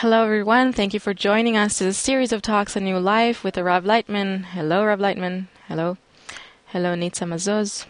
Hello, everyone. Thank you for joining us to this series of talks on New Life with the Rav Lightman. Hello, Rav Lightman. Hello. Hello, Nitza Mazuz.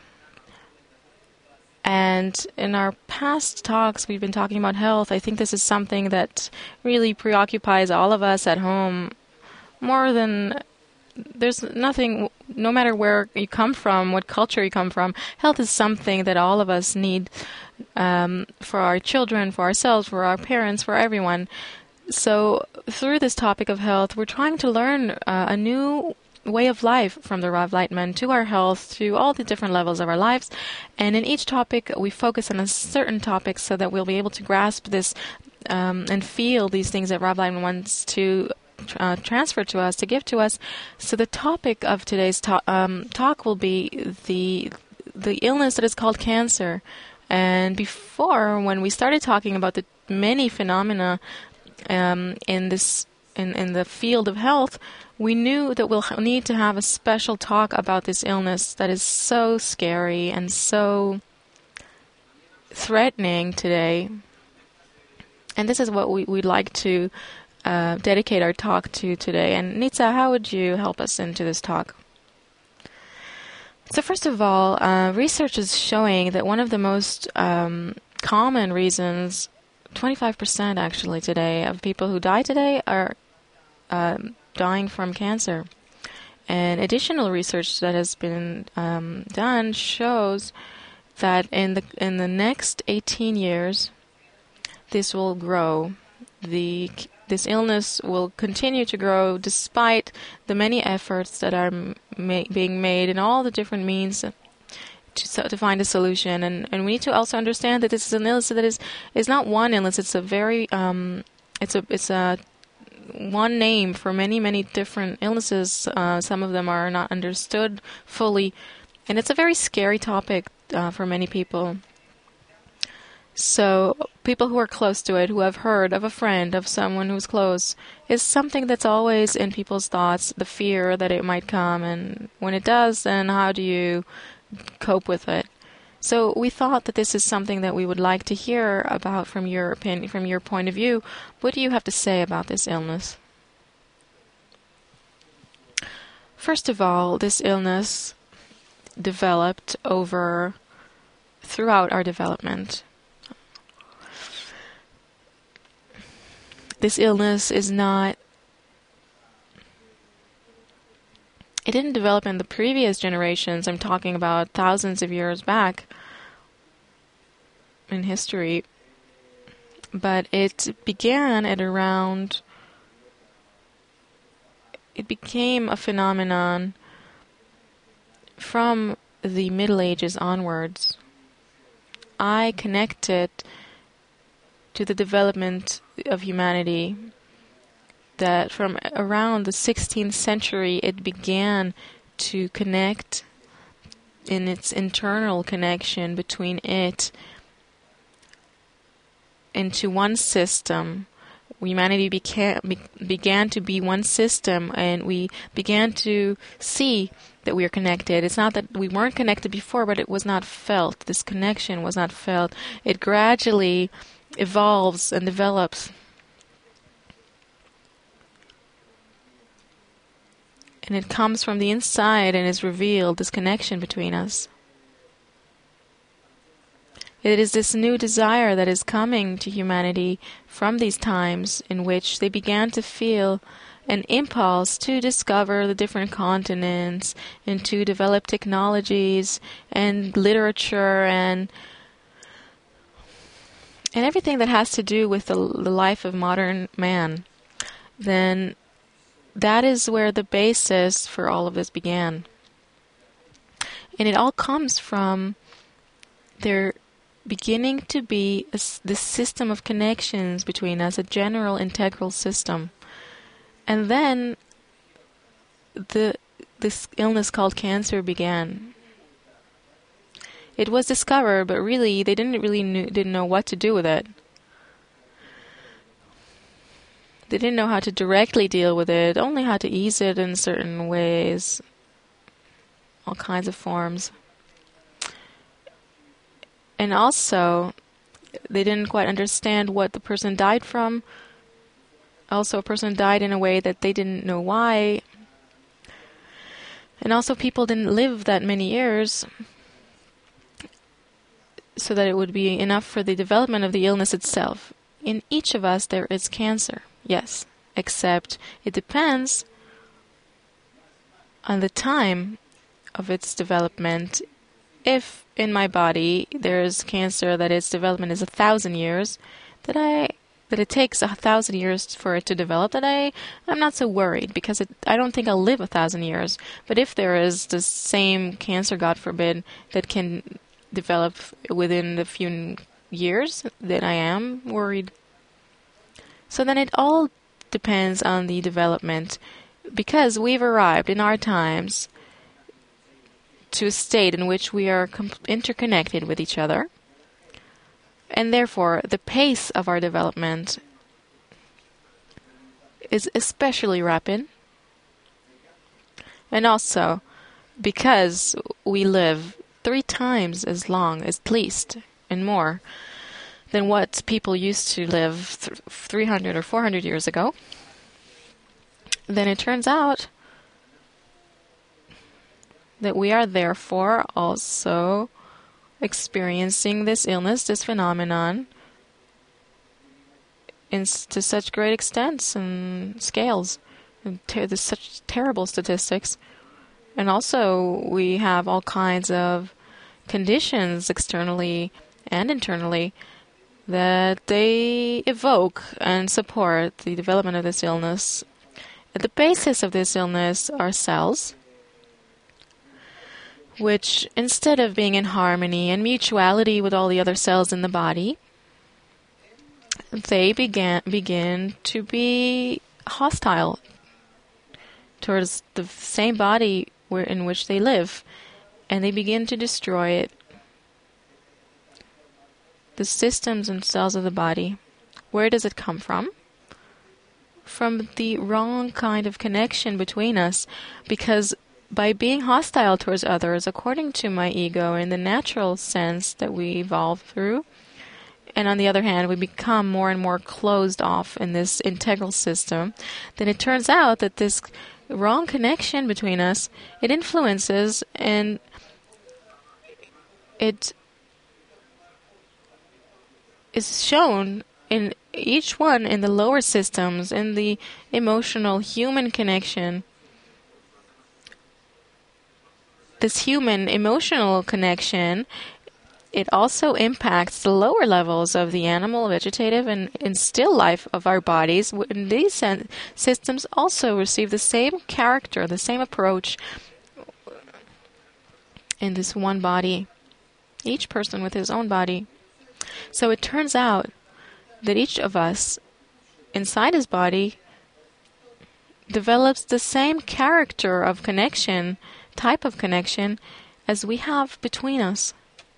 And in our past talks, we've been talking about health. I think this is something that really preoccupies all of us at home more than... There's nothing, no matter where you come from, what culture you come from, health is something that all of us need for our children, for ourselves, for our parents, for everyone. So through this topic of health, we're trying to learn a new way of life from the Rav Lightman to our health, to all the different levels of our lives. And in each topic, we focus on a certain topic so that we'll be able to grasp this and feel these things that Rav Lightman wants to transfer to us, to give to us. So the topic of today's talk will be the illness that is called cancer. And before, when we started talking about the many phenomena in the field of health, we knew that we'll need to have a special talk about this illness that is so scary and so threatening today. And this is what we'd like to dedicate our talk to today. And Nitza, how would you help us into this talk? So first of all, research is showing that one of the most common reasons, 25% actually today, of people who die today are dying from cancer. And additional research that has been done shows that in the next 18 years, this will grow. This illness will continue to grow despite the many efforts that are being made in all the different means to find a solution. And we need to also understand that this is an illness that is not one illness. It's a very it's a one name for many different illnesses. Some of them are not understood fully, and it's a very scary topic for many people. So people who are close to it, who have heard of a friend, of someone who's close, is something that's always in people's thoughts, the fear that it might come. And when it does, then how do you cope with it? So we thought that this is something that we would like to hear about from your opinion, from your point of view. What do you have to say about this illness? First of all, this illness developed throughout our development. This illness is not... It didn't develop in the previous generations. I'm talking about thousands of years back in history. But it began at around... It became a phenomenon from the Middle Ages onwards. I connect it to the development of humanity, that from around the 16th century it began to connect in its internal connection between it into one system. Humanity began to be one system, and we began to see that we are connected. It's not that we weren't connected before, but it was not felt. This connection was not felt. It gradually evolves and develops. And it comes from the inside and is revealed, this connection between us. It is this new desire that is coming to humanity from these times in which they began to feel an impulse to discover the different continents and to develop technologies and literature and everything that has to do with the life of modern man. Then that is where the basis for all of this began. And it all comes from there beginning to be this system of connections between us, a general integral system. And then this illness called cancer began. It was discovered, but really they didn't know what to do with it. They didn't know how to directly deal with it, only how to ease it in certain ways, all kinds of forms. And also, they didn't quite understand what the person died from, Also, a person died in a way that they didn't know why. And also, people didn't live that many years so that it would be enough for the development of the illness itself. In each of us, there is cancer, yes, except it depends on the time of its development. If in my body there is cancer that its development is 1,000 years, that it takes 1,000 years for it to develop, I'm not so worried, because I don't think I'll live 1,000 years. But if there is the same cancer, God forbid, that can develop within a few years, then I am worried. So then it all depends on the development, because we've arrived in our times to a state in which we are interconnected with each other, and therefore the pace of our development is especially rapid. And also because we live 3 times as long, at least, and more, than what people used to live 300 or 400 years ago, then it turns out that we are therefore also experiencing this illness, this phenomenon, to such great extents and scales, and such terrible statistics. And also we have all kinds of conditions externally and internally that they evoke and support the development of this illness. At the basis of this illness are cells, which, instead of being in harmony and mutuality with all the other cells in the body, they begin to be hostile towards the same body in which they live, and they begin to destroy it. The systems and cells of the body. Where does it come from? From the wrong kind of connection between us, because by being hostile towards others, according to my ego, in the natural sense that we evolve through, and on the other hand, we become more and more closed off in this integral system, then it turns out that this wrong connection between us, it influences, and it is shown in each one in the lower systems, in the emotional human connection. This human emotional connection, it also impacts the lower levels of the animal, vegetative, and still life of our bodies. And these systems also receive the same character, the same approach in this one body, each person with his own body. So it turns out that each of us inside his body develops the same character of connection, type of connection, as we have between us.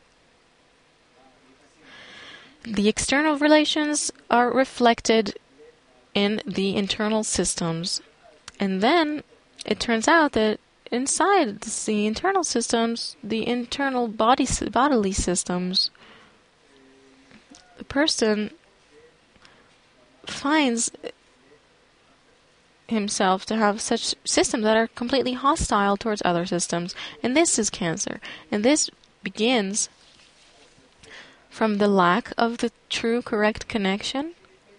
The external relations are reflected in the internal systems. And then it turns out that inside the internal systems, the internal bodily systems, the person finds himself to have such systems that are completely hostile towards other systems. And this is cancer. And this begins from the lack of the true, correct connection.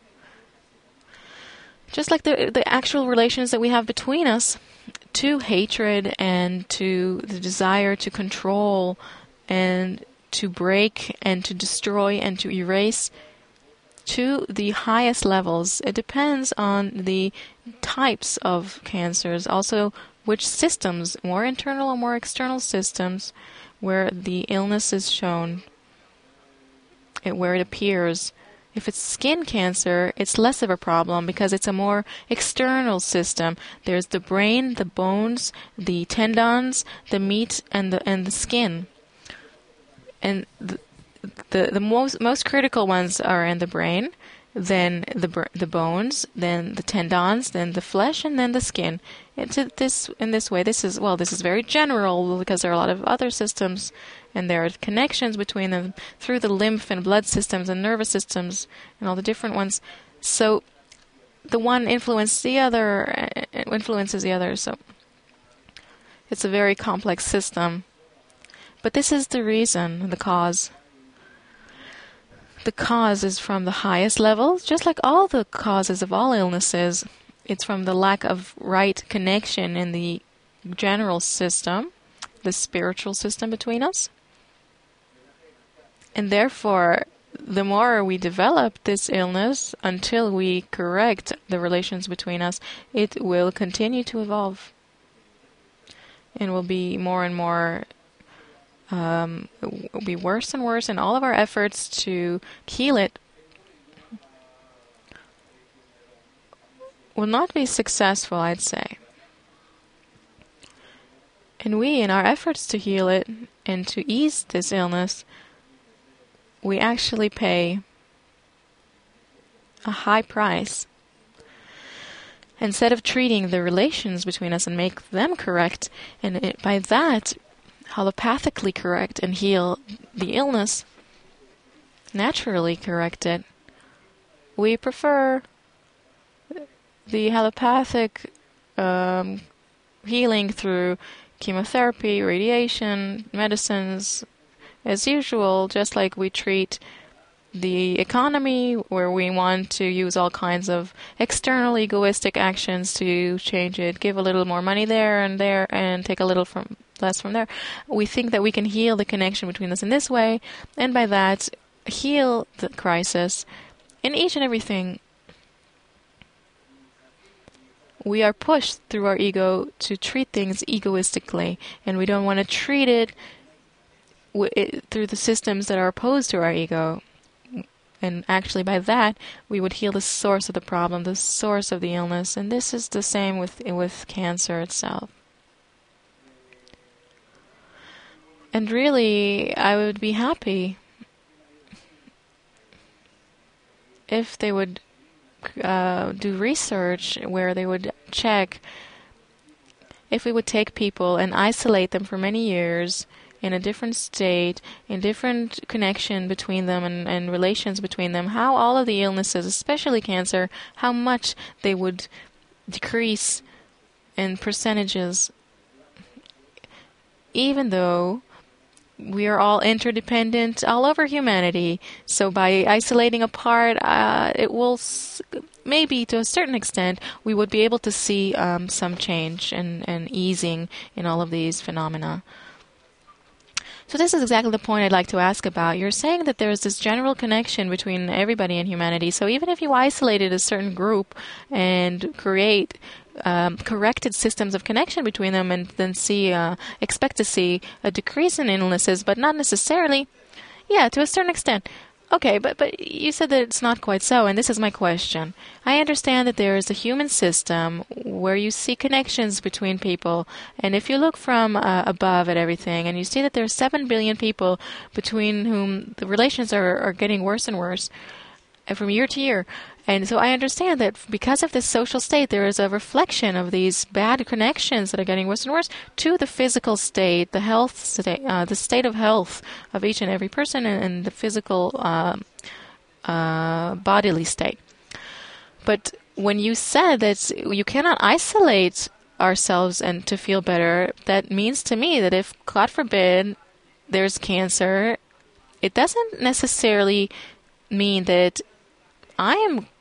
Just like the actual relations that we have between us, to hatred and to the desire to control and to break and to destroy and to erase, to the highest levels. It depends on the types of cancers, also which systems, more internal or more external systems, where the illness is shown, where it appears. If it's skin cancer, it's less of a problem because it's a more external system. There's the brain, the bones, the tendons, the meat, and the skin. And the most critical ones are in the brain, then the bones, then the tendons, then the flesh, and then the skin. In this way, this is very general because there are a lot of other systems, and there are connections between them through the lymph and blood systems and nervous systems and all the different ones. So the one influences the other, so it's a very complex system. But this is the reason, the cause. The cause is from the highest level, just like all the causes of all illnesses. It's from the lack of right connection in the general system, the spiritual system between us. And therefore, the more we develop this illness until we correct the relations between us, it will continue to evolve. And will be more and more, will be worse and worse, and all of our efforts to heal it will not be successful, I'd say. And we, in our efforts to heal it and to ease this illness, we actually pay a high price. Instead of treating the relations between us and make them correct, and by that, holopathically correct and heal the illness, naturally correct it, we prefer the allopathic healing through chemotherapy, radiation, medicines, as usual, just like we treat the economy, where we want to use all kinds of external egoistic actions to change it, give a little more money there, and take a little less from there. We think that we can heal the connection between us in this way, and by that, heal the crisis in each and everything. We are pushed through our ego to treat things egoistically, and we don't want to treat it through the systems that are opposed to our ego. And actually by that, we would heal the source of the problem, the source of the illness. And this is the same with cancer itself. And really, I would be happy if they would do research where they would check if we would take people and isolate them for many years in a different state, in different connection between them and relations between them, how all of the illnesses, especially cancer, how much they would decrease in percentages, even though we are all interdependent all over humanity. So by isolating apart, it will maybe to a certain extent we would be able to see some change and easing in all of these phenomena. So this is exactly the point I'd like to ask about. You're saying that there is this general connection between everybody in humanity. So even if you isolated a certain group and create corrected systems of connection between them, and then expect to see a decrease in illnesses, but not necessarily, to a certain extent. Okay, but you said that it's not quite so, and this is my question. I understand that there is a human system where you see connections between people, and if you look from above at everything, and you see that there are 7 billion people between whom the relations are getting worse and worse from year to year. And so I understand that because of this social state, there is a reflection of these bad connections that are getting worse and worse to the physical state, the health state, the state of health of each and every person, and the physical bodily state. But when you said that you cannot isolate ourselves and to feel better, that means to me that if, God forbid, there's cancer, it doesn't necessarily mean that I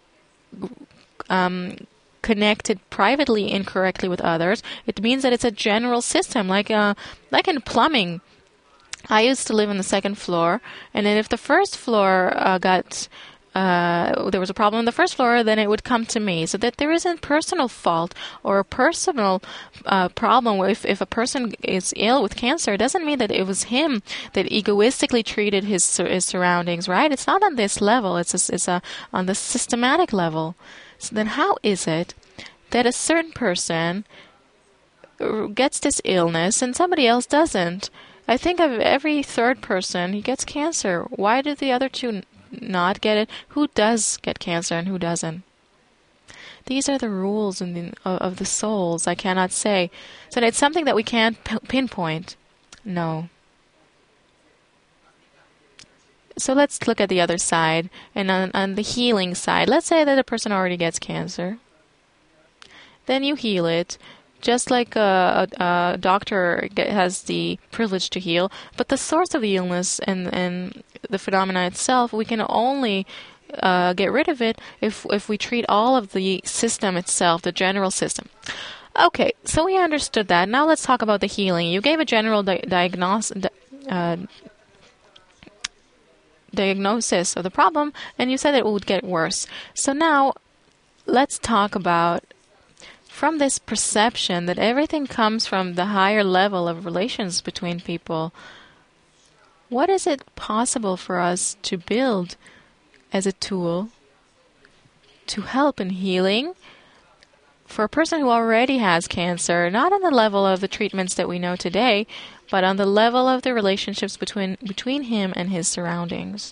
am connected privately incorrectly with others. It means that it's a general system, like in plumbing. I used to live on the second floor, and then if the first floor there was a problem on the first floor, then it would come to me. So that there isn't personal fault or a personal problem. If a person is ill with cancer, it doesn't mean that it was him that egoistically treated his surroundings, right? It's not on this level. It's on the systematic level. So then how is it that a certain person gets this illness and somebody else doesn't? I think of every third person, he gets cancer. Why do the other two not get it? Who does get cancer and who doesn't? These are the rules of the souls. I cannot say. So it's something that we can't pinpoint. No. So let's look at the other side, and on the healing side. Let's say that a person already gets cancer. Then you heal it, just like a doctor has the privilege to heal. But the source of the illness and the phenomena itself, we can only get rid of it if we treat all of the system itself, the general system. Okay, so we understood that. Now let's talk about the healing. You gave a general diagnosis of the problem, and you said it would get worse. So now let's talk about, from this perception that everything comes from the higher level of relations between people, what is it possible for us to build as a tool to help in healing for a person who already has cancer, not on the level of the treatments that we know today, but on the level of the relationships between him and his surroundings?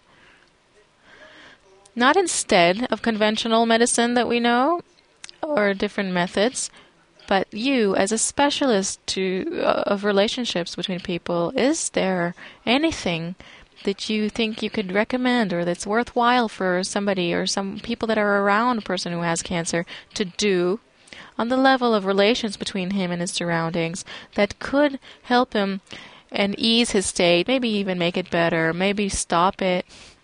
Not instead of conventional medicine that we know, or different methods, but you, as a specialist of relationships between people, is there anything that you think you could recommend or that's worthwhile for somebody or some people that are around a person who has cancer to do on the level of relations between him and his surroundings that could help him and ease his state, maybe even make it better, maybe stop it?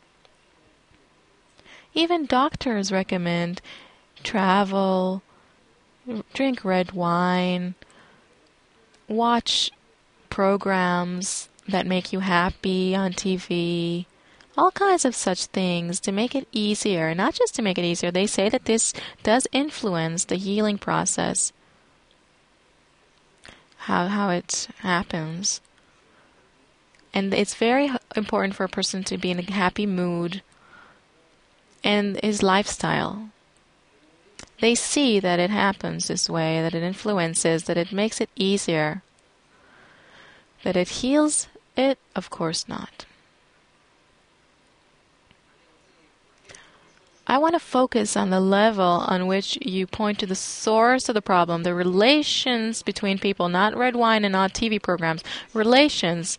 Even doctors recommend travel, drink red wine, watch programs that make you happy on TV, all kinds of such things to make it easier. Not just to make it easier, they say that this does influence the healing process, how it happens. And it's very important for a person to be in a happy mood and his lifestyle. They see that it happens this way, that it influences, that it makes it easier. That it heals it? Of course not. I want to focus on the level on which you point to the source of the problem, the relations between people, not red wine and not TV programs. Relations.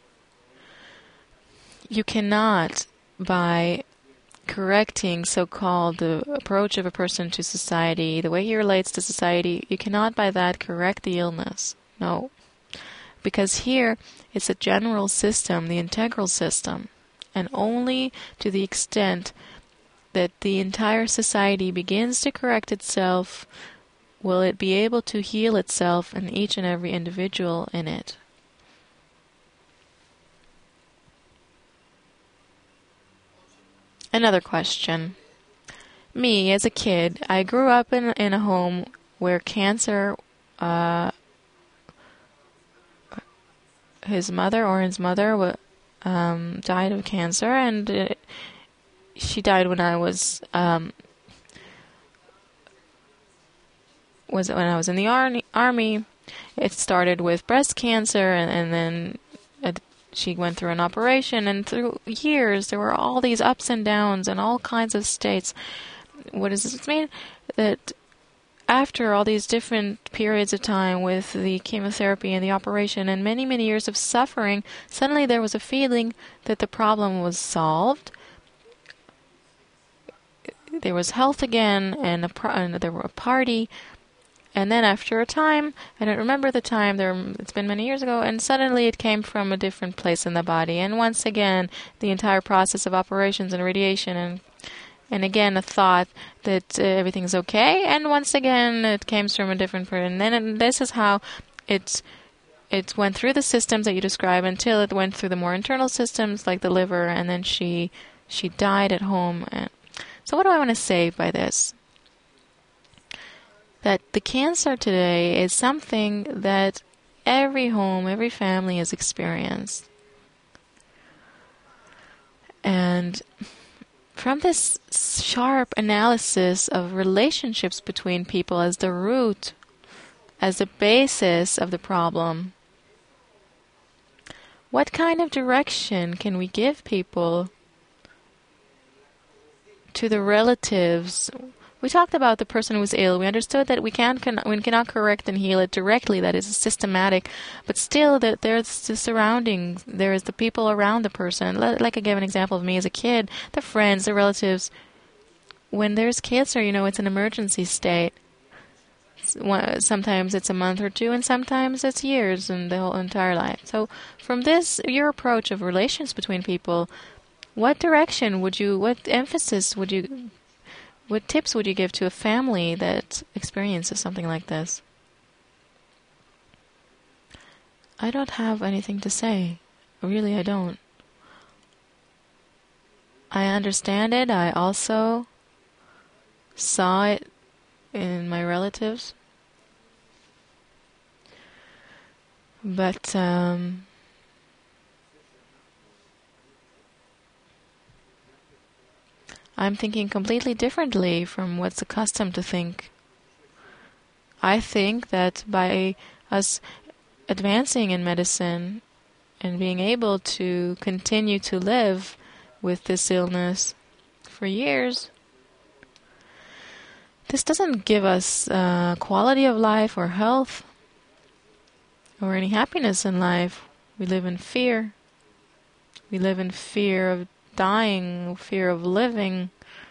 You cannot, by correcting so-called the approach of a person to society, the way he relates to society, you cannot by that correct the illness. No. Because here it's a general system, the integral system, and only to the extent that the entire society begins to correct itself will it be able to heal itself and each and every individual in it. Another question. Me, as a kid, I grew up in a home where cancer, his mother died of cancer, and she died when I was when I was in the army. It started with breast cancer, and then she went through an operation, and through years there were all these ups and downs and all kinds of states. What does this mean? That after all these different periods of time with the chemotherapy and the operation and many, many years of suffering, suddenly there was a feeling that the problem was solved. There was health again, and there were a party. And then after a time, I don't remember the time, it's been many years ago, and suddenly it came from a different place in the body. And once again, the entire process of operations and radiation, and again a thought that everything's okay, and once again it came from a different person. And this is how it went through the systems that you describe until it went through the more internal systems like the liver, and then she died at home. So what do I want to say by this? That the cancer today is something that every home, every family has experienced. And from this sharp analysis of relationships between people as the root, as the basis of the problem, what kind of direction can we give people to the relatives We talked about the person who's ill. We understood that we cannot correct and heal it directly. That is systematic, but still, that there's the surroundings. There is the people around the person. Like I gave an example of me as a kid, the friends, the relatives. When there's cancer, it's an emergency state. Sometimes it's a month or two, and sometimes it's years and the whole entire life. So, from this, your approach of relations between people, what tips would you give to a family that experiences something like this? I don't have anything to say. Really, I don't. I understand it. I also saw it in my relatives. But I'm thinking completely differently from what's accustomed to think. I think that by us advancing in medicine and being able to continue to live with this illness for years, this doesn't give us quality of life or health or any happiness in life. We live in fear. We live in fear of dying, fear of living.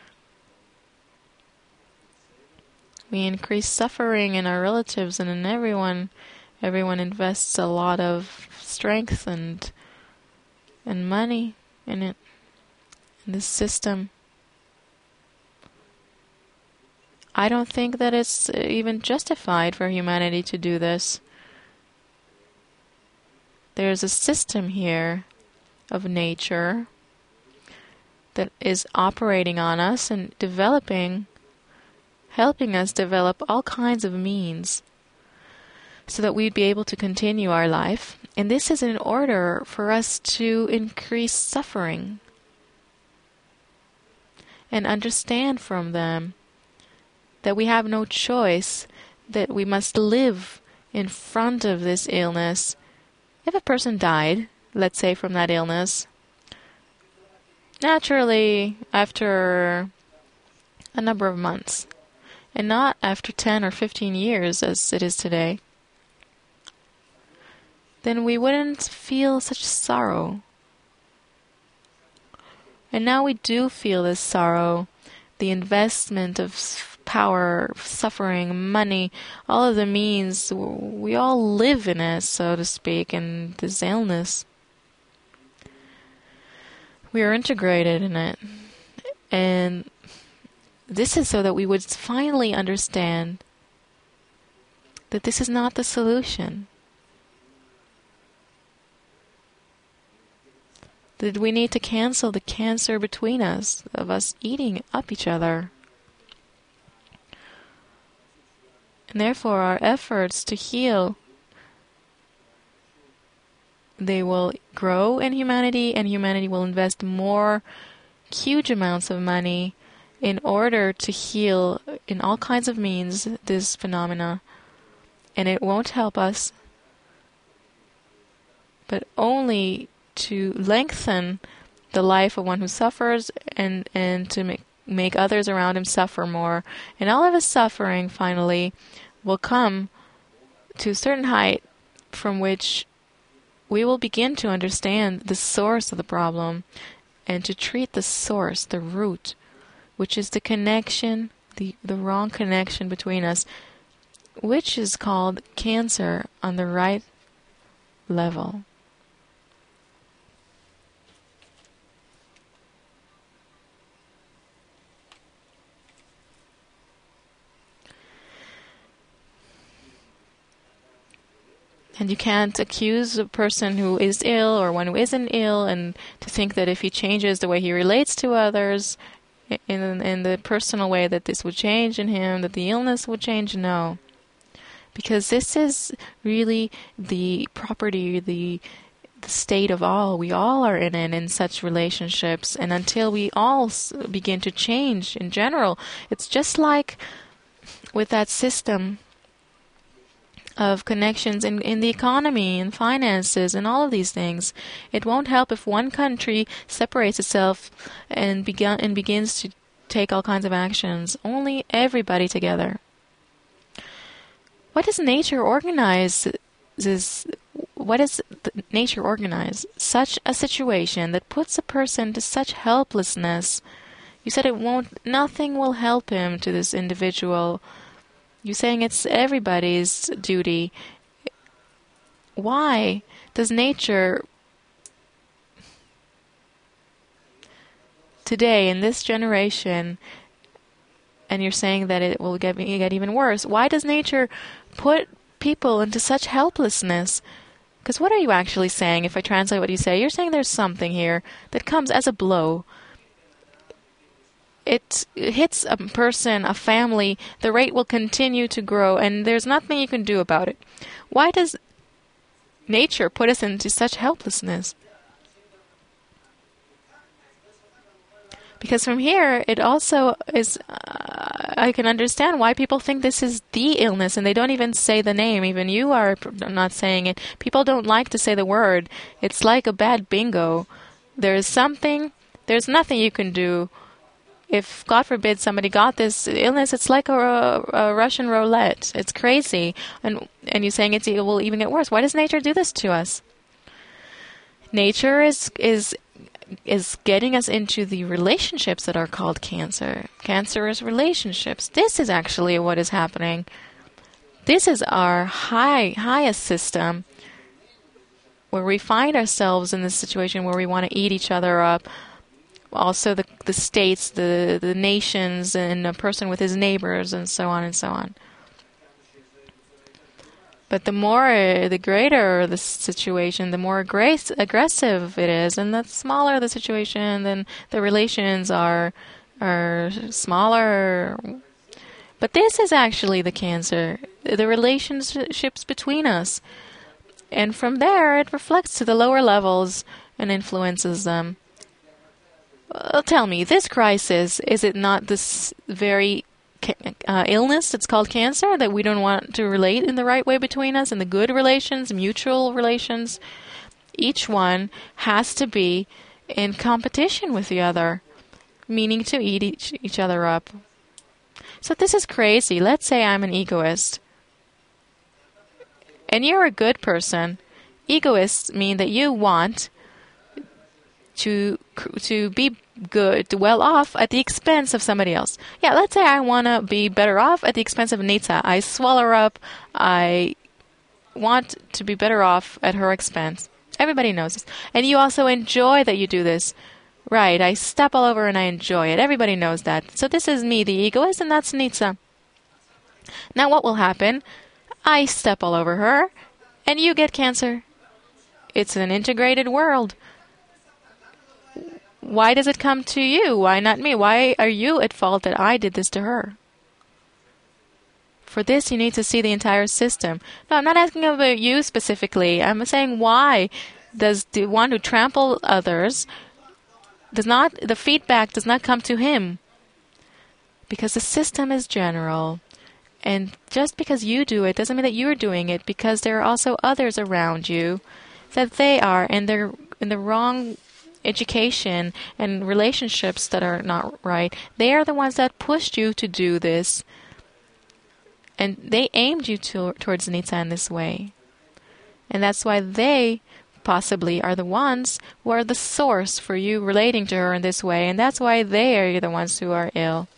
We increase suffering in our relatives and in everyone. Everyone invests a lot of strength and money in it, in this system. I don't think that it's even justified for humanity to do this. There's a system here of nature that is operating on us and helping us develop all kinds of means so that we'd be able to continue our life. And this is in order for us to increase suffering and understand from them that we have no choice, that we must live in front of this illness. If a person died, let's say from that illness, naturally after a number of months, and not after 10 or 15 years as it is today, then we wouldn't feel such sorrow. And now we do feel this sorrow, the investment of power, suffering, money, all of the means. We all live in it, so to speak, in this illness. We are integrated in it. And this is so that we would finally understand that this is not the solution. That we need to cancel the cancer between us, of us eating up each other. And therefore our efforts to heal, they will grow in humanity, and humanity will invest more huge amounts of money in order to heal in all kinds of means this phenomena. And it won't help us, but only to lengthen the life of one who suffers and to make others around him suffer more. And all of his suffering finally will come to a certain height from which we will begin to understand the source of the problem and to treat the source, the root, which is the connection, the wrong connection between us, which is called cancer on the right level. And you can't accuse a person who is ill or one who isn't ill and to think that if he changes the way he relates to others in the personal way that this would change in him, that the illness would change. No. Because this is really the property, the state of all. We all are in it in such relationships. And until we all begin to change in general, it's just like with that system of connections in the economy and finances and all of these things. It won't help if one country separates itself and begins take all kinds of actions. Only everybody together. What does nature organize? What does nature organize? Such a situation that puts a person to such helplessness. You said nothing will help him, to this individual. You're saying it's everybody's duty. Why does nature today, in this generation, and you're saying that it will get even worse, why does nature put people into such helplessness? Because what are you actually saying? If I translate what you say, you're saying there's something here that comes as a blow. It hits a person, a family, the rate will continue to grow, and there's nothing you can do about it. Why does nature put us into such helplessness? Because from here, it also is, I can understand why people think this is the illness, and they don't even say the name. Even you are not saying it. People don't like to say the word. It's like a bad bingo. There's nothing you can do. If, God forbid, somebody got this illness, it's like a Russian roulette. It's crazy. And you're saying it will even get worse. Why does nature do this to us? Nature is getting us into the relationships that are called cancer. Cancerous relationships. This is actually what is happening. This is our highest system, where we find ourselves in this situation where we want to eat each other up. Also the states, the nations, and a person with his neighbors, and so on and so on. But the greater the situation, the more aggressive it is, and the smaller the situation, then the relations are smaller. But this is actually the cancer, the relationships between us. And from there, it reflects to the lower levels and influences them. Tell me, this crisis, is it not this very illness that's called cancer that we don't want to relate in the right way between us, and the good relations, mutual relations? Each one has to be in competition with the other, meaning to eat each other up. So this is crazy. Let's say I'm an egoist, and you're a good person. Egoists mean that you want to be good, well off at the expense of somebody else. Yeah, let's say I want to be better off at the expense of Nitsa. I swallow her up. I want to be better off at her expense. Everybody knows this. And you also enjoy that you do this. Right, I step all over and I enjoy it. Everybody knows that. So this is me, the egoist, and that's Nitsa. Now what will happen? I step all over her, and you get cancer. It's an integrated world. Why does it come to you? Why not me? Why are you at fault that I did this to her? For this, you need to see the entire system. No, I'm not asking about you specifically. I'm saying, why does the one who trample others, the feedback does not come to him? Because the system is general. And just because you do it doesn't mean that you're doing it, because there are also others around you that they are, and they're in the wrong education and relationships that are not right. They are the ones that pushed you to do this, and they aimed you towards Nitsa in this way. And that's why they possibly are the ones who are the source for you relating to her in this way, and that's why they are the ones who are ill.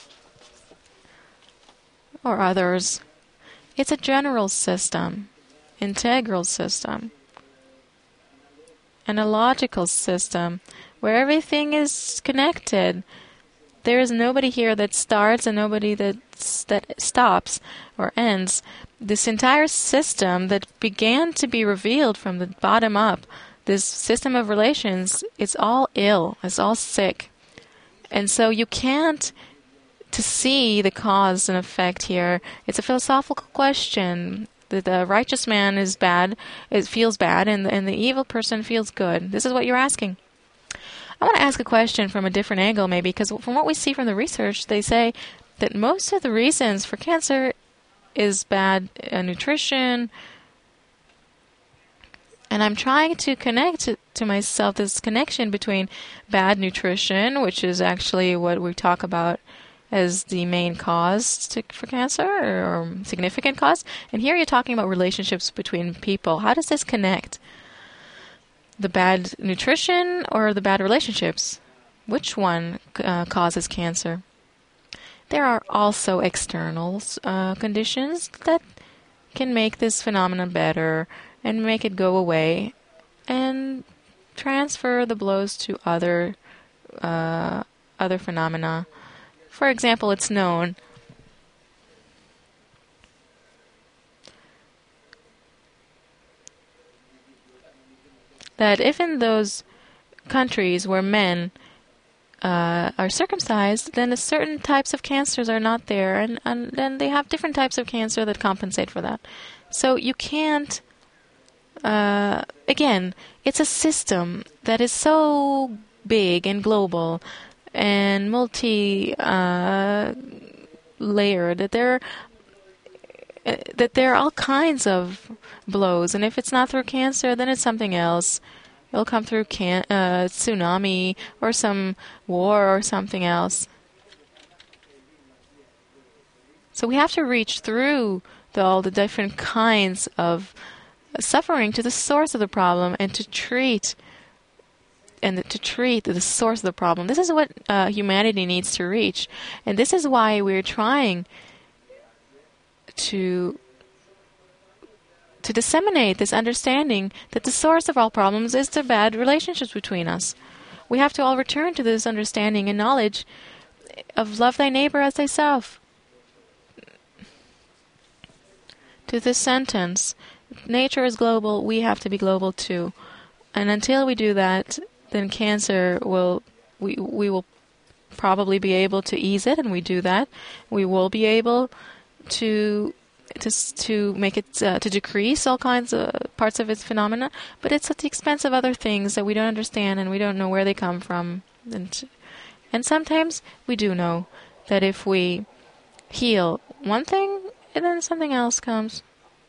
Or others. It's a general system, integral system, and a logical system where everything is connected. There is nobody here that starts and nobody that stops or ends. This entire system that began to be revealed from the bottom up, this system of relations, it's all ill, it's all sick. And so you can't to see the cause and effect here. It's a philosophical question. The righteous man is bad, it feels bad, and the evil person feels good. This is what you're asking. I want to ask a question from a different angle, maybe, because from what we see from the research, they say that most of the reasons for cancer is bad nutrition, And I'm trying to connect to myself this connection between bad nutrition, which is actually what we talk about as the main cause for cancer, or significant cause. And here you're talking about relationships between people. How does this connect? The bad nutrition or the bad relationships? Which one causes cancer? There are also external conditions that can make this phenomenon better and make it go away and transfer the blows to other phenomena. For example, it's known that if in those countries where men are circumcised, then certain types of cancers are not there, and then they have different types of cancer that compensate for that. So you can't, again, it's a system that is so big and global and multi-layered that there are all kinds of blows, and if it's not through cancer, then it's something else. It'll come through tsunami or some war or something else. So we have to reach through all the different kinds of suffering to the source of the problem and to treat the source of the problem. This is what humanity needs to reach. And this is why we're trying to disseminate this understanding that the source of all problems is the bad relationships between us. We have to all return to this understanding and knowledge of love thy neighbor as thyself. To this sentence, nature is global, we have to be global too. And until we do that, then cancer we will probably be able to ease it, and we do that. We will be able to make it to decrease all kinds of parts of its phenomena, but it's at the expense of other things that we don't understand and we don't know where they come from. And sometimes we do know that if we heal one thing, and then something else comes.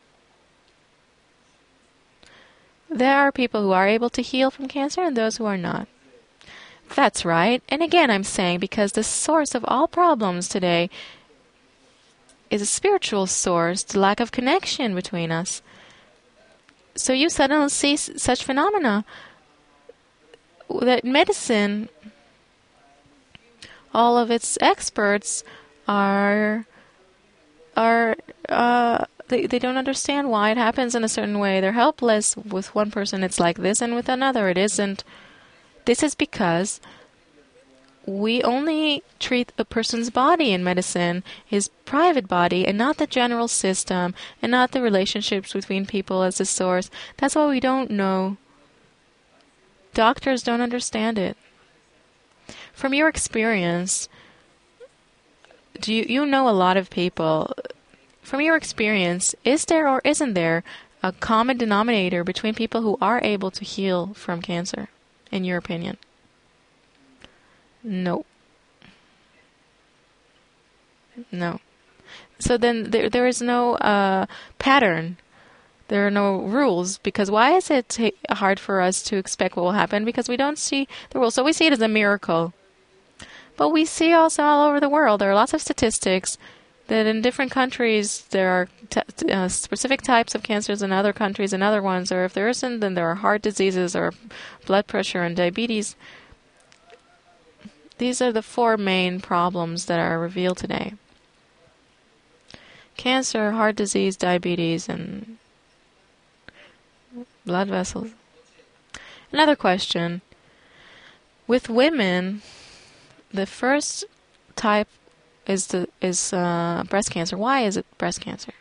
There are people who are able to heal from cancer and those who are not. That's right. And again, I'm saying because the source of all problems today is a spiritual source, the lack of connection between us. So you suddenly see such phenomena that medicine, all of its experts they don't understand why it happens in a certain way. They're helpless. With one person it's like this, and with another it isn't. This is because we only treat a person's body in medicine, his private body, and not the general system, and not the relationships between people as the source. That's why we don't know. Doctors don't understand it. From your experience, do you know a lot of people? From your experience, is there or isn't there a common denominator between people who are able to heal from cancer, in your opinion? No. So then there is no pattern. There are no rules, because why is it hard for us to expect what will happen? Because we don't see the rules. So we see it as a miracle. But we see also all over the world, there are lots of statistics that in different countries there are specific types of cancers in other countries and other ones, or if there isn't, then there are heart diseases or blood pressure and diabetes. These are the 4 main problems that are revealed today. Cancer, heart disease, diabetes, and blood vessels. Another question. With women, the first type is breast cancer. Why is it breast cancer?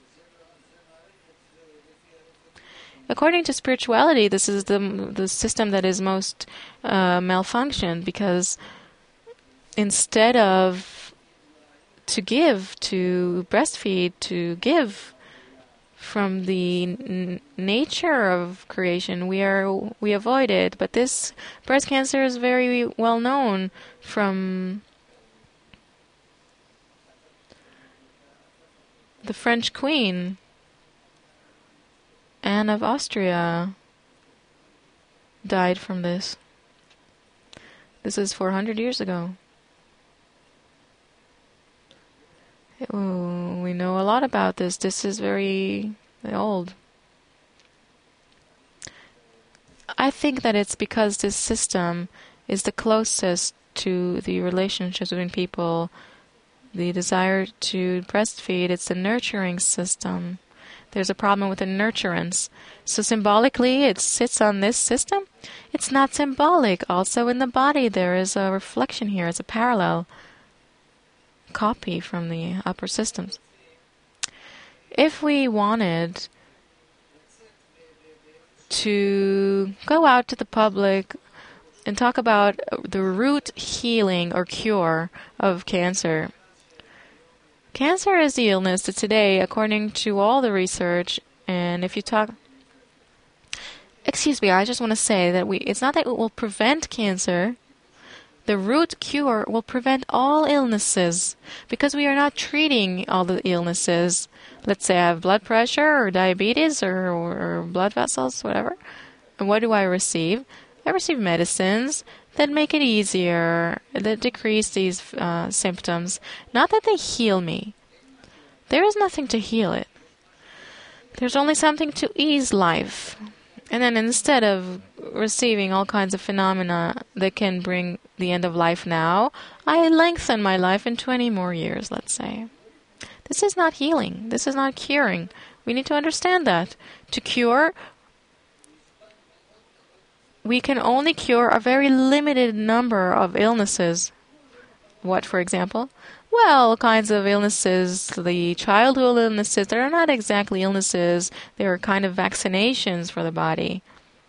According to spirituality, this is the system that is most malfunctioned, because instead of to breastfeed, to give from the nature of creation, we avoid it. But this breast cancer is very well known from the French Queen, Anne of Austria. died from this. This is 400 years ago. We know a lot about this. This is very old. I think that it's because this system is the closest to the relationships between people, the desire to breastfeed. It's the nurturing system. There's a problem with the nurturance. So symbolically, it sits on this system. It's not symbolic. Also in the body, there is a reflection here. It's a parallel copy from the upper systems. If we wanted to go out to the public and talk about the root healing or cure of cancer, cancer is the illness that today, according to all the research, and if you talk... Excuse me, I just want to say that it's not that it will prevent cancer. The root cure will prevent all illnesses, because we are not treating all the illnesses. Let's say I have blood pressure or diabetes or blood vessels, whatever. And what do I receive? I receive medicines that make it easier, that decrease these symptoms. Not that they heal me. There is nothing to heal it. There's only something to ease life. And then instead of receiving all kinds of phenomena that can bring the end of life now, I lengthen my life in 20 more years, let's say. This is not healing. This is not curing. We need to understand that. To cure, we can only cure a very limited number of illnesses. What, for example? Well, all kinds of illnesses, the childhood illnesses, they're not exactly illnesses. They're kind of vaccinations for the body.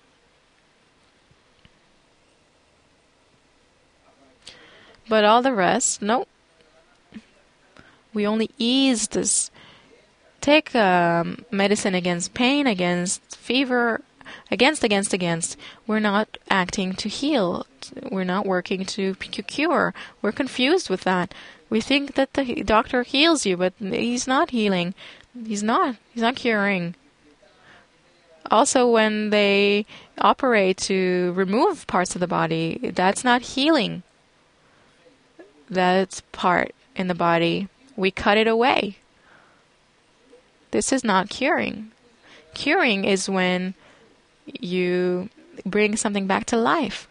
But all the rest, no. We only ease this. Take medicine against pain, against fever, against. We're not acting to heal. We're not working to cure. We're confused with that. We think that the doctor heals you, but he's not healing. He's not curing. Also, when they operate to remove parts of the body, that's not healing. That's part in the body. We cut it away. This is not curing. Curing is when you bring something back to life.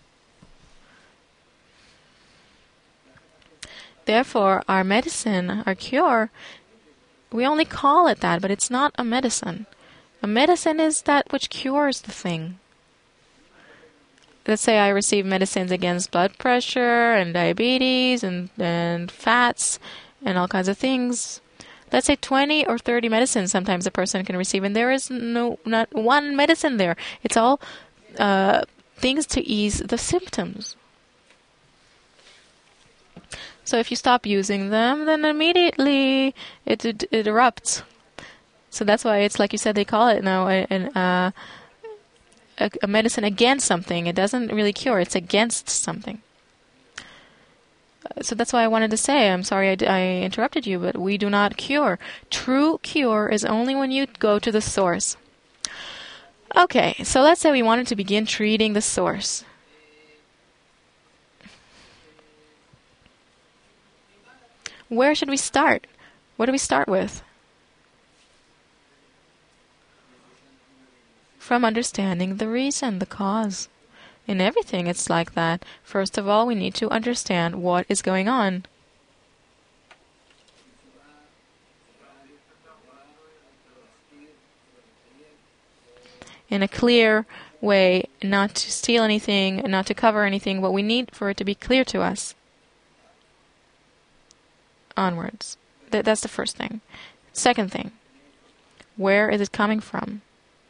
Therefore, our medicine, our cure, we only call it that, but it's not a medicine. A medicine is that which cures the thing. Let's say I receive medicines against blood pressure and diabetes and fats and all kinds of things. Let's say 20 or 30 medicines sometimes a person can receive, and there is not one medicine there. It's all things to ease the symptoms. So if you stop using them, then immediately it erupts. So that's why it's like you said, they call it now a medicine against something. It doesn't really cure. It's against something. So that's why I wanted to say, I'm sorry I interrupted you, but we do not cure. True cure is only when you go to the source. Okay, so let's say we wanted to begin treating the source. Where should we start? What do we start with? From understanding the reason, the cause. In everything, it's like that. First of all, we need to understand what is going on. In a clear way, not to steal anything, not to cover anything, but we need for it to be clear to us. Onwards. That's the first thing. Second thing, where is it coming from?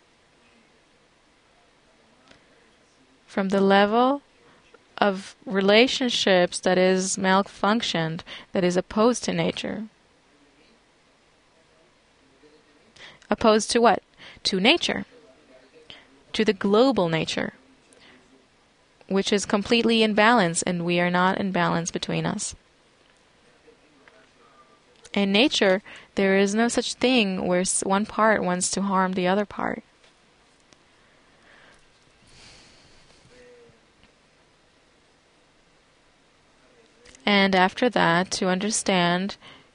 From the level of relationships that is malfunctioned, that is opposed to nature. Opposed to what? To nature. To the global nature, which is completely in balance, and we are not in balance between us. In nature, there is no such thing where one part wants to harm the other part. And after that, to understand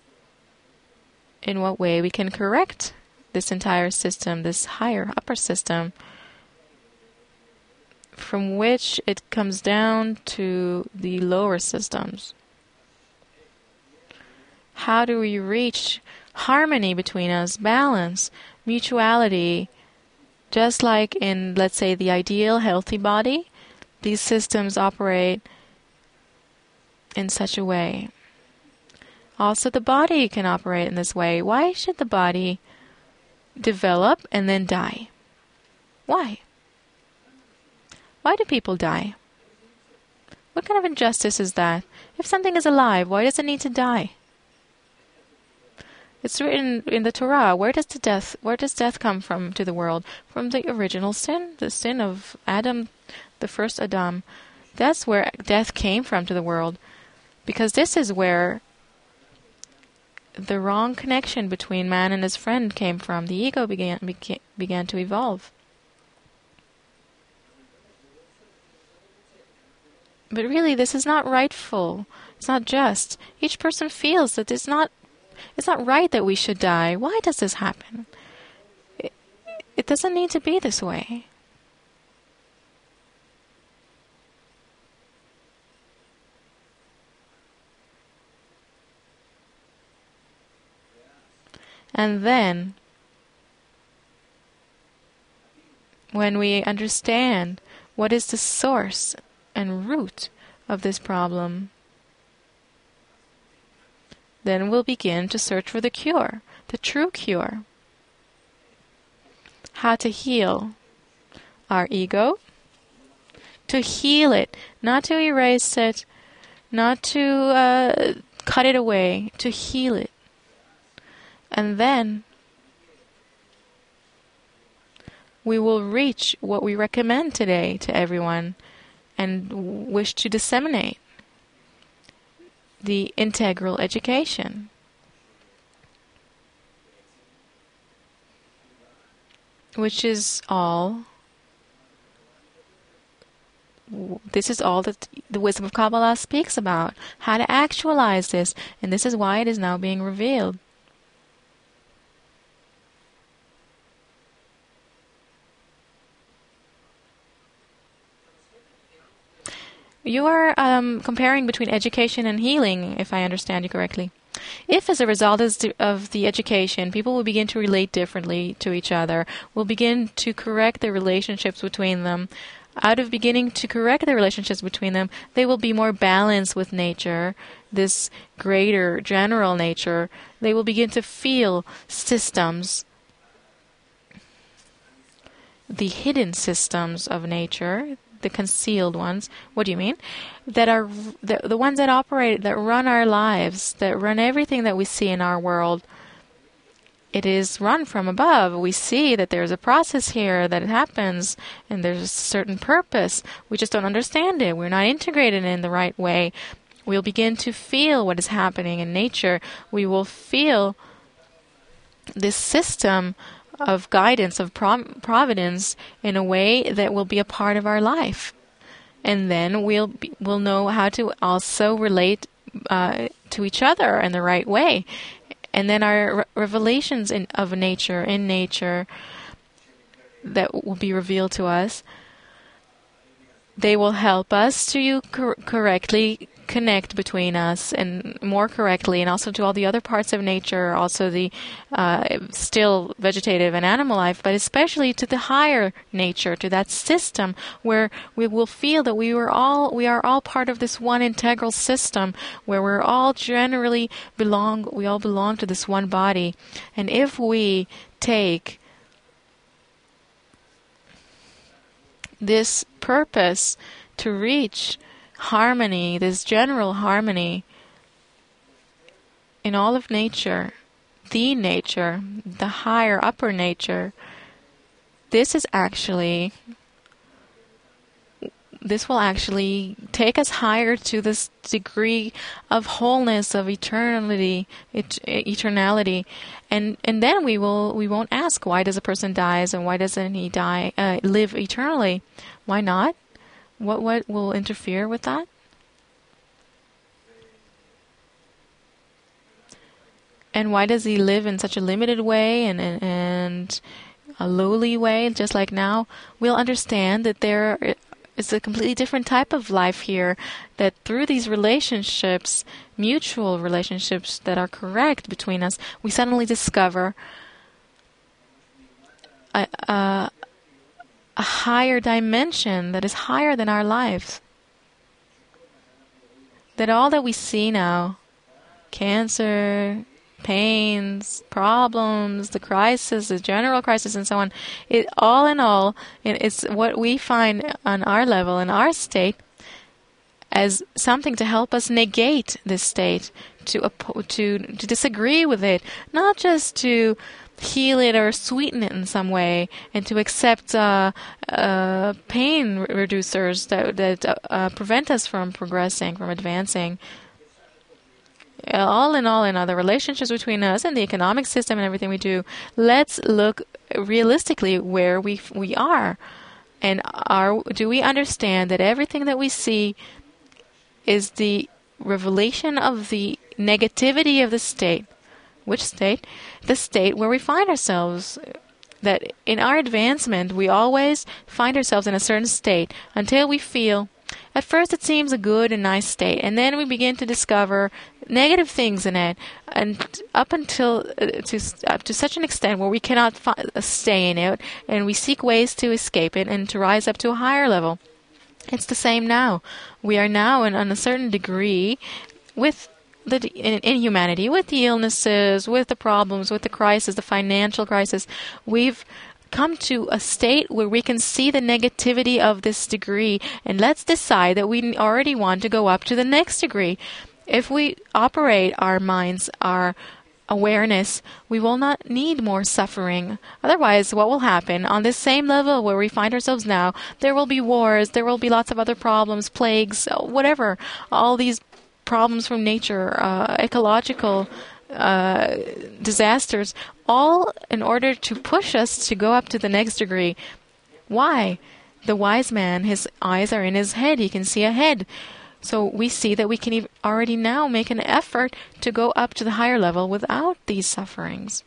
in what way we can correct this entire system, this higher upper system, from which it comes down to the lower systems. How do we reach harmony between us, balance, mutuality, just like in, let's say, the ideal healthy body? These systems operate in such a way. Also, the body can operate in this way. Why should the body develop and then die? Why? Why do people die? What kind of injustice is that? If something is alive, why does it need to die? It's written in the Torah. Where does death come from to the world? From the original sin, the sin of Adam, the first Adam. That's where death came from to the world. Because this is where the wrong connection between man and his friend came from. The ego began to evolve. But really, this is not rightful. It's not just. Each person feels that it's not right that we should die. Why does this happen? It doesn't need to be this way. And then, when we understand what is the source and root of this problem, then we'll begin to search for the cure, the true cure. How to heal our ego, to heal it, not to erase it, not to cut it away, to heal it. And then we will reach what we recommend today to everyone and wish to disseminate: the integral education. Which is all, this is all that the wisdom of Kabbalah speaks about, how to actualize this, and this is why it is now being revealed. You are comparing between education and healing, if I understand you correctly. If, as a result of the education, people will begin to relate differently to each other, will begin to correct their relationships between them, out of beginning to correct their relationships between them, they will be more balanced with nature, this greater general nature. They will begin to feel systems, the hidden systems of nature, the concealed ones. What do you mean? That are the ones that operate, that run our lives, that run everything that we see in our world. It is run from above. We see that there's a process here that happens, and there's a certain purpose. We just don't understand it. We're not integrated in the right way. We'll begin to feel what is happening in nature. We will feel this system of guidance, of providence, in a way that will be a part of our life. And then we'll know how to also relate to each other in the right way. And then our revelations in nature that will be revealed to us, they will help us to correctly connect between us, and more correctly, and also to all the other parts of nature, also the still vegetative and animal life, but especially to the higher nature, to that system where we will feel that we are all part of this one integral system, where we all belong to this one body. And if we take this purpose to reach harmony, this general harmony in all of nature, the higher upper nature, this will actually take us higher to this degree of wholeness, of eternality, and then we won't ask, why does a person dies and why doesn't he live eternally? Why not? What will interfere with that? And why does he live in such a limited way and a lowly way, just like now? We'll understand that there is a completely different type of life here, that through these relationships, mutual relationships that are correct between us, we suddenly discover a higher dimension that is higher than our lives. That all that we see now, cancer, pains, problems, the crisis, the general crisis, and so on, it all in all, it's what we find on our level, in our state, as something to help us negate this state, to disagree with it, not just to heal it or sweeten it in some way, and to accept pain reducers that prevent us from progressing, from advancing. All in all, in the relationships between us and the economic system and everything we do, let's look realistically where we are. And do we understand that everything that we see is the revelation of the negativity of the state? Which state? The state where we find ourselves. That in our advancement, we always find ourselves in a certain state until we feel, at first it seems a good and nice state, and then we begin to discover negative things in it, and up until to such an extent where we cannot stay in it, and we seek ways to escape it and to rise up to a higher level. It's the same now. We are now on a certain degree with in humanity, with the illnesses, with the problems, with the crisis, the financial crisis. We've come to a state where we can see the negativity of this degree, and let's decide that we already want to go up to the next degree. If we operate our minds, our awareness, we will not need more suffering. Otherwise, what will happen? On this same level where we find ourselves now, there will be wars, there will be lots of other problems, plagues, whatever. All these problems from nature, ecological disasters, all in order to push us to go up to the next degree. Why? The wise man, his eyes are in his head. He can see ahead. So we see that we can already now make an effort to go up to the higher level without these sufferings.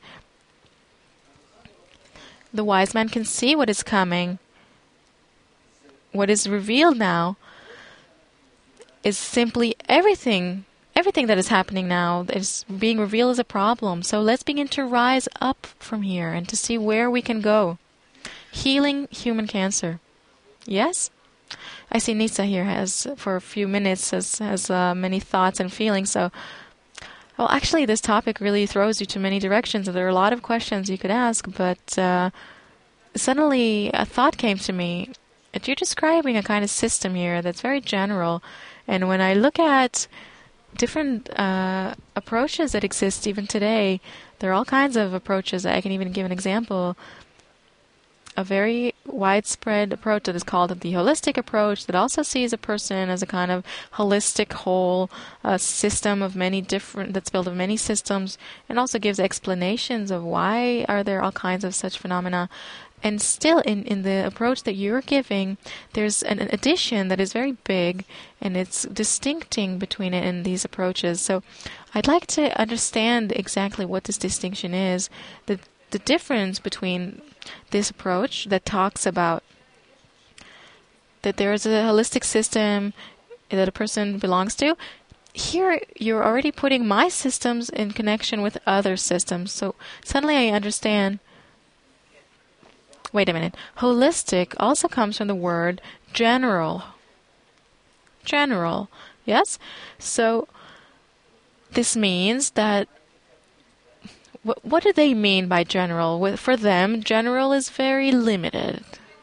The wise man can see what is coming. What is revealed now is simply everything that is happening now is being revealed as a problem. So let's begin to rise up from here and to see where we can go. Healing human cancer. Yes? I see Nitsa here has, for a few minutes, has many thoughts and feelings. So, well, actually, this topic really throws you to many directions. There are a lot of questions you could ask, but suddenly a thought came to me. That you're describing a kind of system here that's very general. And when I look at different approaches that exist even today, there are all kinds of approaches. I can even give an example. A very widespread approach that is called the holistic approach, that also sees a person as a kind of holistic whole, system of many different, that's built of many systems, and also gives explanations of why are there all kinds of such phenomena. And still, in the approach that you're giving, there's an addition that is very big, and it's distincting between it and these approaches. So I'd like to understand exactly what this distinction is, the difference between this approach that talks about that there is a holistic system that a person belongs to. Here, you're already putting my systems in connection with other systems. So suddenly I understand. Wait a minute. Holistic also comes from the word general. General. Yes? So this means that what do they mean by general? For them, general is very limited.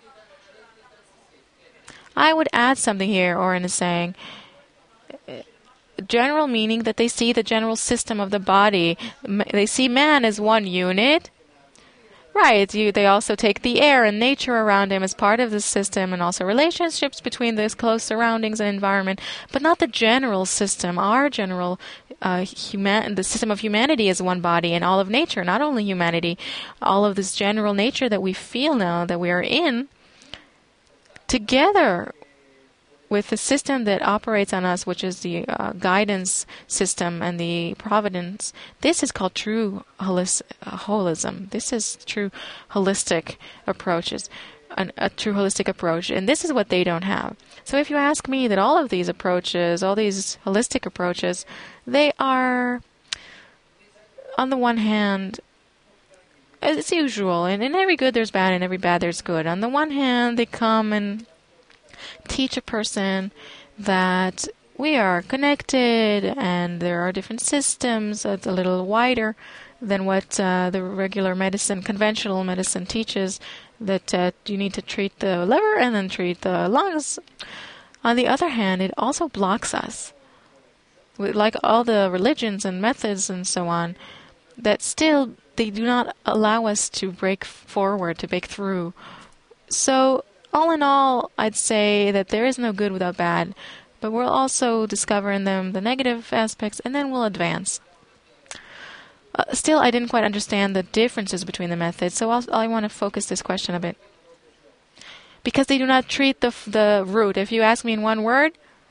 I would add something here, Oren is saying. General meaning that they see the general system of the body. They see man as one unit. Right. They also take the air and nature around him as part of the system, and also relationships between those close surroundings and environment, but not the general system. Our general the system of humanity is one body, and all of nature, not only humanity, all of this general nature that we feel now, that we are in, together with the system that operates on us, which is the guidance system and the providence, this is called true holism. This is true holistic approaches, a true holistic approach, and this is what they don't have. So if you ask me, that all of these approaches, all these holistic approaches, they are, on the one hand, as usual, and in every good there's bad, and every bad there's good. On the one hand, they come and teach a person that we are connected and there are different systems. It's a little wider than what the regular medicine, conventional medicine teaches, that you need to treat the liver and then treat the lungs. On the other hand, it also blocks us. Like all the religions and methods and so on, that still they do not allow us to break forward, to break through. So all in all, I'd say that there is no good without bad, but we'll also discover in them the negative aspects, and then we'll advance. Still, I didn't quite understand the differences between the methods, so I want to focus this question a bit. Because they do not treat the root. If you ask me in one word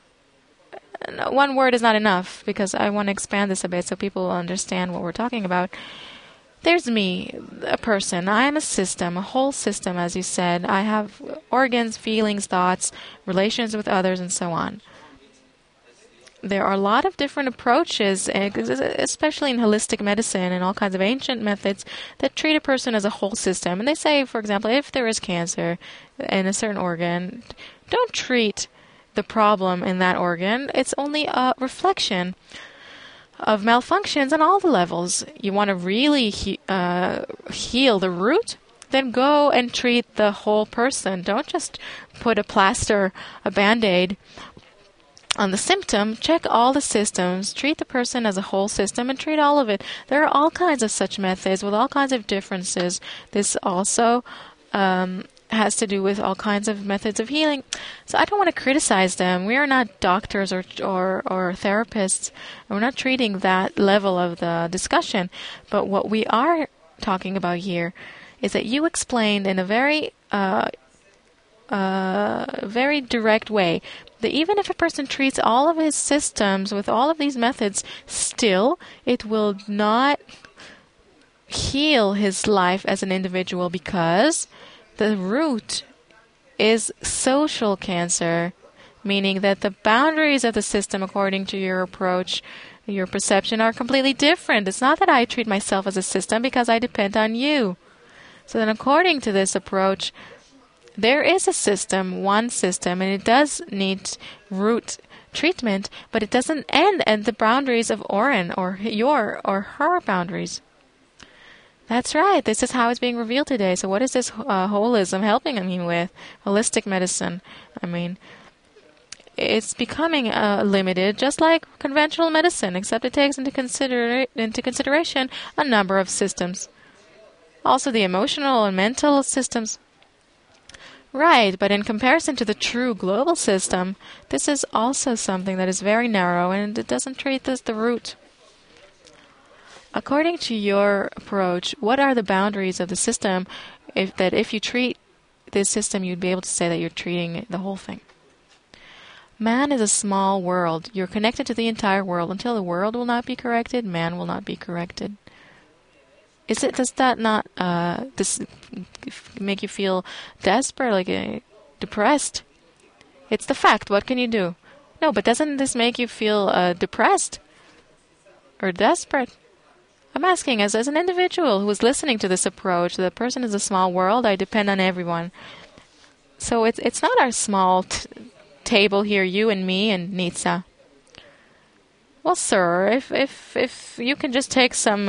is not enough, because I want to expand this a bit so people will understand what we're talking about. There's me, a person. I am a system, a whole system, as you said. I have organs, feelings, thoughts, relations with others, and so on. There are a lot of different approaches, especially in holistic medicine and all kinds of ancient methods, that treat a person as a whole system. And they say, for example, if there is cancer in a certain organ, don't treat the problem in that organ. It's only a reflection of malfunctions on all the levels. You want to really heal the root? Then go and treat the whole person. Don't just put a plaster, a Band-Aid on the symptom. Check all the systems. Treat the person as a whole system and treat all of it. There are all kinds of such methods with all kinds of differences. This also has to do with all kinds of methods of healing. So I don't want to criticize them. We are not doctors or therapists. We're not treating that level of the discussion. But what we are talking about here is that you explained in a very direct way that even if a person treats all of his systems with all of these methods, still it will not heal his life as an individual, because the root is social cancer, meaning that the boundaries of the system, according to your approach, your perception, are completely different. It's not that I treat myself as a system because I depend on you. So then according to this approach, there is a system, one system, and it does need root treatment, but it doesn't end at the boundaries of Oren or your or her boundaries. That's right. This is how it's being revealed today. So what is this holism helping me with? Holistic medicine. I mean, it's becoming limited, just like conventional medicine, except it takes into consideration a number of systems. Also the emotional and mental systems. Right, but in comparison to the true global system, this is also something that is very narrow, and it doesn't treat the root. According to your approach, what are the boundaries of the system if you treat this system, you'd be able to say that you're treating the whole thing? Man is a small world. You're connected to the entire world. Until the world will not be corrected, man will not be corrected. Does that not make you feel desperate, like depressed? It's the fact. What can you do? No, but doesn't this make you feel depressed or desperate? I'm asking, as an individual who is listening to this approach, the person is a small world. I depend on everyone. So it's not our small table here, you and me and Nitsa. Well, sir, if you can just take some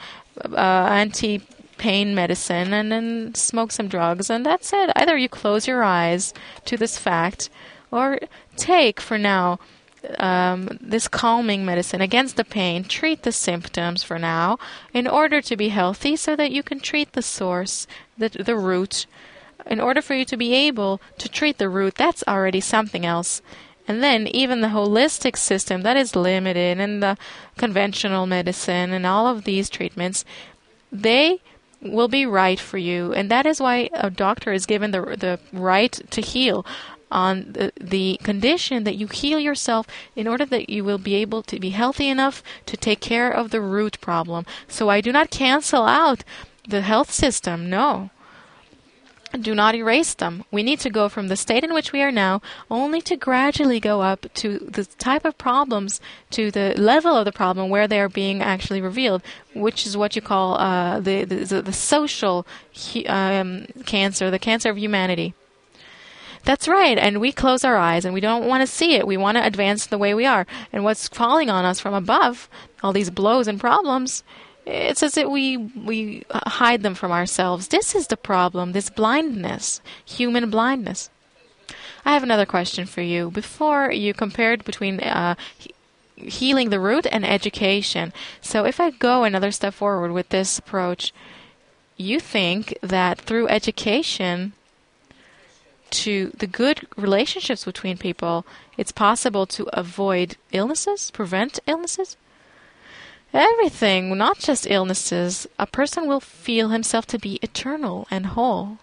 anti-pain medicine and then smoke some drugs, and that's it. Either you close your eyes to this fact, or take for now this calming medicine against the pain, treat the symptoms for now in order to be healthy, so that you can treat the source, the root. In order for you to be able to treat the root, that's already something else. And then even the holistic system that is limited, and the conventional medicine and all of these treatments, they will be right for you. And that is why a doctor is given the right to heal on the condition that you heal yourself in order that you will be able to be healthy enough to take care of the root problem. So I do not cancel out the health system, no. Do not erase them. We need to go from the state in which we are now only to gradually go up to the type of problems, to the level of the problem where they are being actually revealed, which is what you call the social cancer, the cancer of humanity. That's right, and we close our eyes and we don't want to see it. We want to advance the way we are. And what's falling on us from above, all these blows and problems, it's as if we hide them from ourselves. This is the problem, this blindness, human blindness. I have another question for you. Before, you compared between healing the root and education. So if I go another step forward with this approach, you think that through education to the good relationships between people, it's possible to avoid illnesses, prevent illnesses? Everything, not just illnesses. A person will feel himself to be eternal and whole.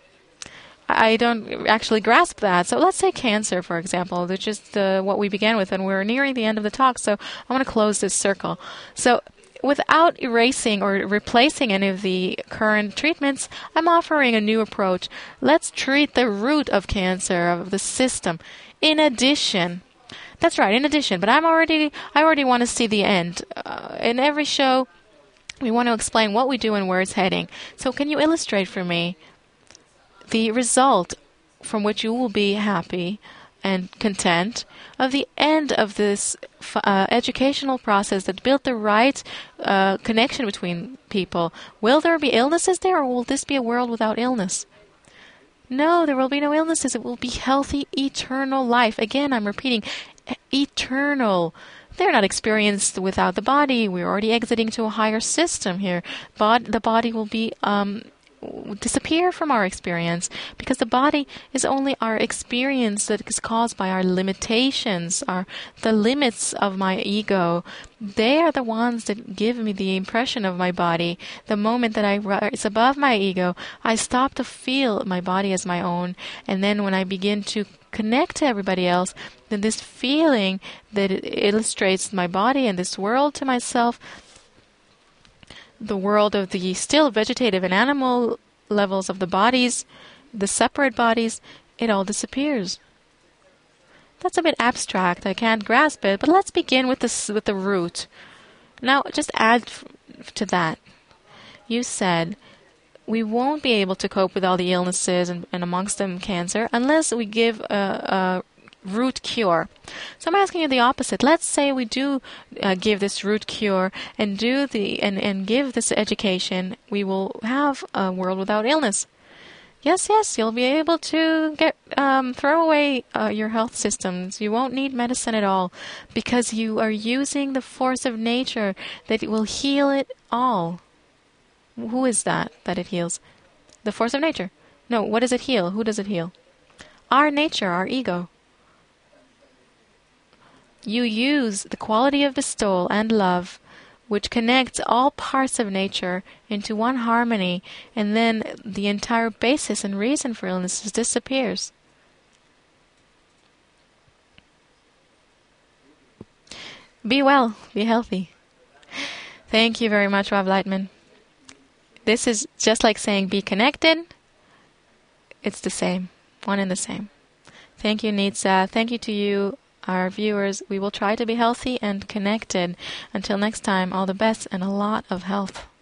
I don't actually grasp that. So let's say cancer, for example, which is what we began with, and we're nearing the end of the talk, so I want to close this circle. So without erasing or replacing any of the current treatments, I'm offering a new approach. Let's treat the root of cancer, of the system. In addition, that's right, in addition, but I already want to see the end. In every show, we want to explain what we do and where it's heading. So can you illustrate for me the result from which you will be happy and content of the end of this educational process that built the right connection between people? Will there be illnesses there, or will this be a world without illness? No, there will be no illnesses. It will be healthy, eternal life. Again, I'm repeating, eternal. They're not experienced without the body. We're already exiting to a higher system here. The body will be disappear from our experience, because the body is only our experience that is caused by our limitations, the limits of my ego. They are the ones that give me the impression of my body. The moment that I rise above my ego, I stop to feel my body as my own, and then when I begin to connect to everybody else, then this feeling that it illustrates my body and this world to myself, the world of the still vegetative and animal levels of the bodies, the separate bodies, it all disappears. That's a bit abstract. I can't grasp it, but let's begin with the root. Now, just add to that. You said we won't be able to cope with all the illnesses and amongst them cancer unless we give a root cure. So I'm asking you the opposite. Let's say we do give this root cure and and give this education. We will have a world without illness. Yes, you'll be able to throw away your health systems. You won't need medicine at all, because you are using the force of nature that it will heal it all. Who is that it heals? The force of nature. No, what does it heal? Who does it heal? Our nature, our ego. You use the quality of bestowal and love, which connects all parts of nature into one harmony, and then the entire basis and reason for illnesses disappears. Be well, be healthy. Thank you very much, Rav Lightman. This is just like saying be connected. It's the same, one and the same. Thank you, Nitsa. Thank you to you, our viewers. We will try to be healthy and connected. Until next time, all the best and a lot of health.